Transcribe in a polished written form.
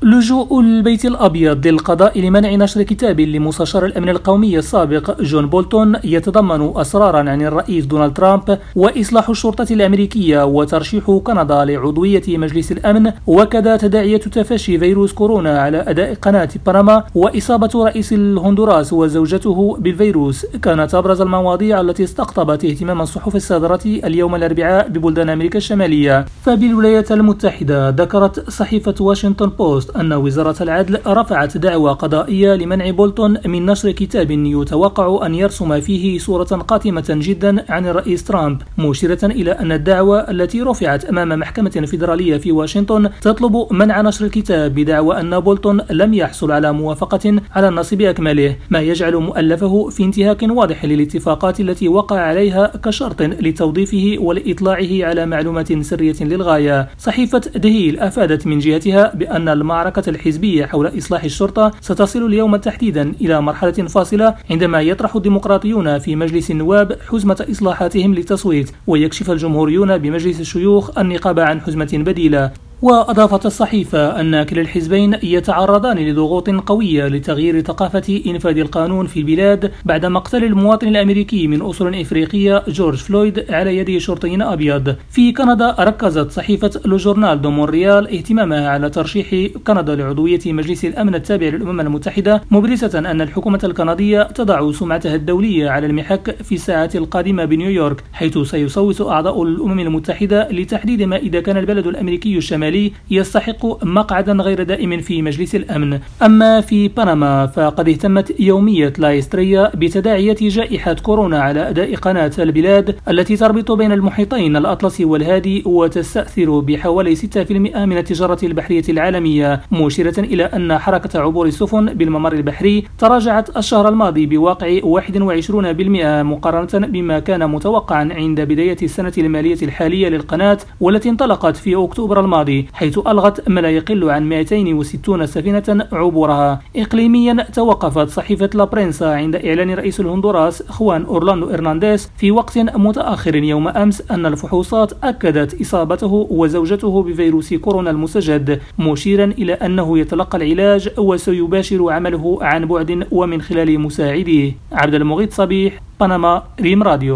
لجوء البيت الأبيض للقضاء لمنع نشر كتاب لمستشار الأمن القومي السابق جون بولتون يتضمن أسرارا عن الرئيس دونالد ترامب وإصلاح الشرطة الأمريكية وترشيح كندا لعضوية مجلس الأمن، وكذا تداعية تفشي فيروس كورونا على أداء قناة بنما وإصابة رئيس الهندوراس وزوجته بالفيروس كانت أبرز المواضيع التي استقطبت اهتمام الصحف الصادرة اليوم الأربعاء ببلدان أمريكا الشمالية. فبالولايات المتحدة ذكرت صحيفة واشنطن بوست أن وزارة العدل رفعت دعوى قضائية لمنع بولتون من نشر كتاب يتوقع أن يرسم فيه صورة قاتمة جدا عن الرئيس ترامب، مشيرة إلى أن الدعوى التي رفعت أمام محكمة فيدرالية في واشنطن تطلب منع نشر الكتاب بدعوى أن بولتون لم يحصل على موافقة على النص بأكمله، ما يجعل مؤلفه في انتهاك واضح للاتفاقات التي وقع عليها كشرط لتوظيفه ولإطلاعه على معلومات سرية للغاية. صحيفة دهيل أفادت من جهتها بأن المعركة الحزبية حول إصلاح الشرطة ستصل اليوم تحديدا إلى مرحلة فاصلة عندما يطرح الديمقراطيون في مجلس النواب حزمة إصلاحاتهم للتصويت، ويكشف الجمهوريون بمجلس الشيوخ النقاب عن حزمة بديلة. وأضافت الصحيفة أن كلا الحزبين يتعرضان لضغوط قوية لتغيير ثقافة إنفاذ القانون في البلاد بعد مقتل المواطن الأمريكي من أصول إفريقية جورج فلويد على يد شرطي أبيض. في كندا ركزت صحيفة لو جورنال دو مونريال اهتمامها على ترشيح كندا لعضوية مجلس الأمن التابع للأمم المتحدة، مبرزة أن الحكومة الكندية تضع سمعتها الدولية على المحك في الساعات القادمة بنيويورك، حيث سيصوت أعضاء الأمم المتحدة لتحديد ما إذا كان البلد الأمريكي الشمالي يستحق مقعدا غير دائم في مجلس الأمن. أما في بنما فقد اهتمت يومية لايستريا بتداعية جائحة كورونا على أداء قناة البلاد التي تربط بين المحيطين الأطلسي والهادي وتستأثر بحوالي 6% من التجارة البحرية العالمية، مشيرة إلى أن حركة عبور السفن بالممر البحري تراجعت الشهر الماضي بواقع 21% مقارنة بما كان متوقعا عند بداية السنة المالية الحالية للقناة والتي انطلقت في أكتوبر الماضي، حيث ألغت ما لا يقل عن 260 سفينة عبورها. إقليميا توقفت صحيفة لا برينسا عند إعلان رئيس الهندوراس خوان أورلاندو إرنانديز في وقت متأخر يوم أمس أن الفحوصات أكدت إصابته وزوجته بفيروس كورونا المستجد، مشيرا إلى أنه يتلقى العلاج وسيباشر عمله عن بعد ومن خلال مساعديه. عبد المغيث صبيح، بنما، ريم راديو.